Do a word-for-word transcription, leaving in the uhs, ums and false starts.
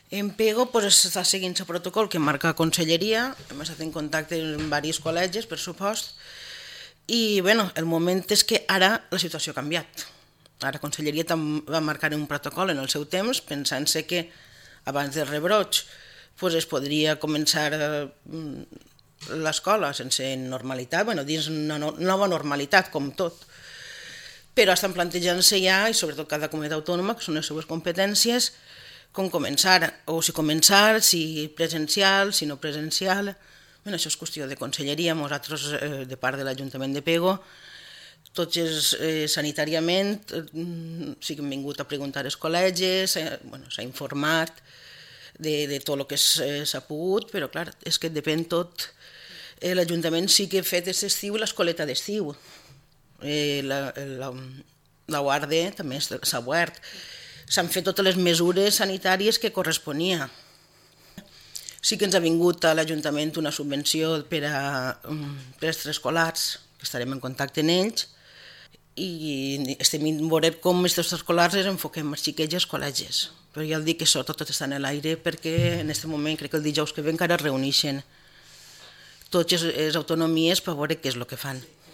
En Pego pues, està seguint el protocol que marca la Conselleria, hem estat en contacte amb diversos col·legis, per supost, i bueno, el moment és que ara la situació ha canviat. Ara la Conselleria va marcar un protocol en el seu temps, pensant-se que abans del rebroig pues, es podria començar l'escola sense normalitat, bueno, dins una nova normalitat, com tot. Però estan plantejant-se ja, i sobretot cada comunitat autònoma, que són les seues competències, com començar, o si començar, si presencial, si no presencial. Bueno, això és qüestió de conselleria, nosaltres, eh, de part de l'Ajuntament de Pego, tots els, eh, sanitàriament, eh, sí que hem vingut a preguntar als col·legis, eh, bueno, s'ha informat de, de tot el que s'ha pogut, però clar, és que depèn tot. Eh, L'Ajuntament sí que ha fet aquest estiu l'escoleta d'estiu. Eh, la, la, la U A R D també s'ha obert. S'han fet totes les mesures sanitàries que corresponia. Sí que ens ha vingut a l'Ajuntament una subvenció per a prestres escolars, que estarem en contacte amb ells, i estem veurem com els escolars els enfoquem els xiquets i els col·legis. Però ja el dic que això tot està en l'aire perquè en aquest moment, crec que el dijous que ve encara es reuneixen totes les autonomies per veure què és el que fan.